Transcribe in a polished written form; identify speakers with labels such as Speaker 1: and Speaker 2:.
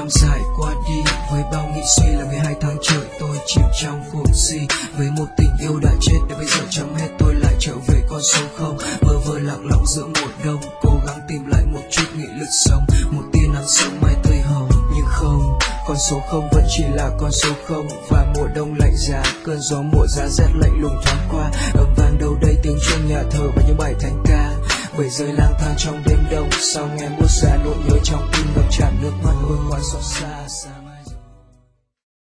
Speaker 1: năm dài qua đi với bao nghĩ suy, là 12 tháng trời tôi chìm trong cuồng si với một tình yêu đã chết. Để bây giờ chấm hết tôi lại trở về con số không, bơ vơ lặng lặng giữa mùa đông, cố gắng tìm lại một chút nghị lực sống, một tia nắng sớm mai tươi hồng. Nhưng không, con số không vẫn chỉ là con số không, và mùa đông lạnh giá, cơn gió mùa giá rét lạnh lùng thoáng qua. Âm vang đâu đây tiếng chuông nhà thờ và những bài thánh ca, bởi rơi lang thang trong đêm đông. Sao nghe buốt giá nỗi nhớ trong tim ngập tràn nước mắt, ôi quá xót xa.